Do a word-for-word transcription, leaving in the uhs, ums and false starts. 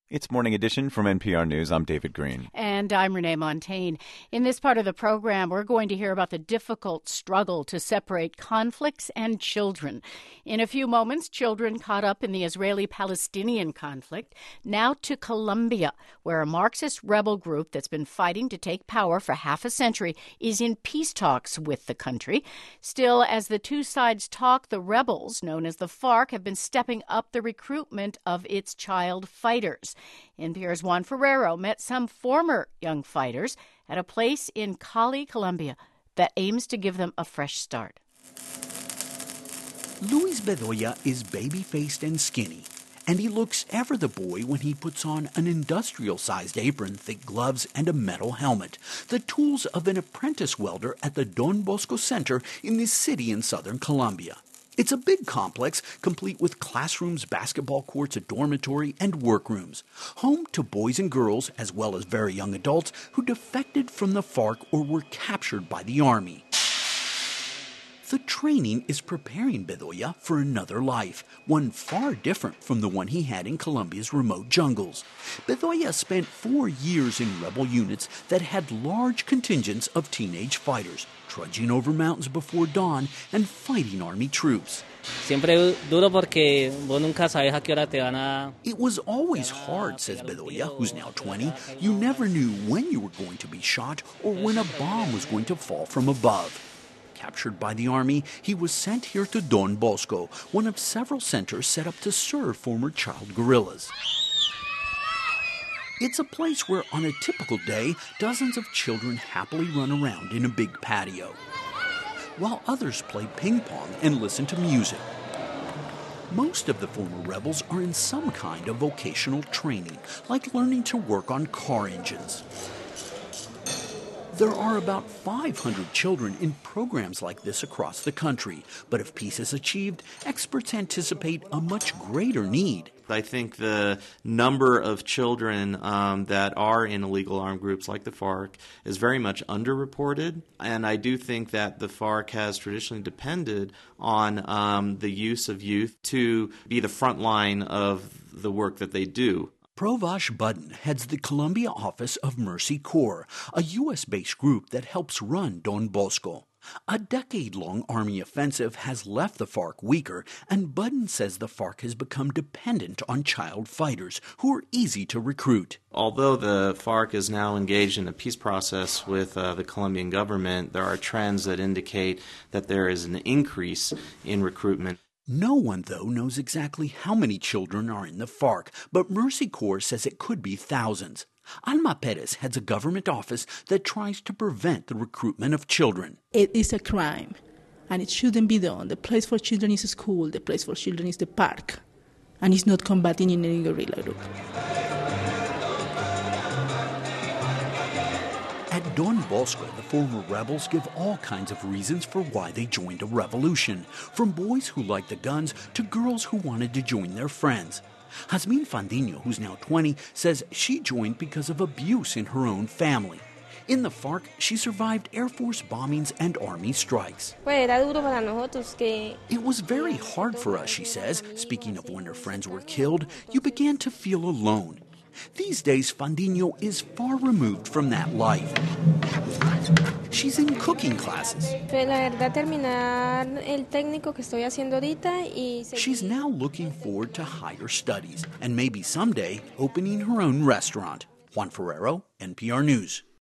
It's Morning Edition from N P R News. I'm David Green. And I'm Renee Montagne. In this part of the program, we're going to hear about the difficult struggle to separate conflicts and children. In a few moments, children caught up in the Israeli-Palestinian conflict, now to Colombia, where a Marxist rebel group that's been fighting to take power for half a century is in peace talks with the country. Still, as the two sides talk, the rebels, known as the FARC, have been stepping up the recruitment of its child fighters. N P R's Juan Ferrero met some former young fighters at a place in Cali, Colombia, that aims to give them a fresh start. Luis Bedoya is baby-faced and skinny, and he looks ever the boy when he puts on an industrial-sized apron, thick gloves, and a metal helmet, the tools of an apprentice welder at the Don Bosco Center in this city in southern Colombia. It's a big complex, complete with classrooms, basketball courts, a dormitory, and workrooms. Home to boys and girls, as well as very young adults, who defected from the FARC or were captured by the army. The training is preparing Bedoya for another life, one far different from the one he had in Colombia's remote jungles. Bedoya spent four years in rebel units that had large contingents of teenage fighters, trudging over mountains before dawn and fighting army troops. It was always hard, says Bedoya, who's now twenty. You never knew when you were going to be shot or when a bomb was going to fall from above. Captured by the army, he was sent here to Don Bosco, one of several centers set up to serve former child guerrillas. It's a place where, on a typical day, dozens of children happily run around in a big patio, while others play ping pong and listen to music. Most of the former rebels are in some kind of vocational training, like learning to work on car engines. There are about five hundred children in programs like this across the country, but if peace is achieved, experts anticipate a much greater need. I think the number of children um, that are in illegal armed groups like the FARC is very much underreported, and I do think that the FARC has traditionally depended on um, the use of youth to be the front line of the work that they do. Provash Budden heads the Colombia office of Mercy Corps, a U S-based group that helps run Don Bosco. A decade-long army offensive has left the FARC weaker, and Budden says the FARC has become dependent on child fighters who are easy to recruit. Although the FARC is now engaged in a peace process with uh, the Colombian government, there are trends that indicate that there is an increase in recruitment. No one, though, knows exactly how many children are in the FARC, but Mercy Corps says it could be thousands. Alma Perez heads a government office that tries to prevent the recruitment of children. It is a crime, and it shouldn't be done. The place for children is a school, the place for children is the park, and it's not combating in any guerrilla group. At Don Bosco, the former rebels give all kinds of reasons for why they joined a revolution, from boys who liked the guns to girls who wanted to join their friends. Jasmine Fandiño, who's now twenty, says she joined because of abuse in her own family. In the FARC, she survived Air Force bombings and Army strikes. It was very hard for us, she says. Speaking of when her friends were killed, you began to feel alone. These days, Fandiño is far removed from that life. She's in cooking classes. She's now looking forward to higher studies and maybe someday opening her own restaurant. Juan Ferrero, N P R News.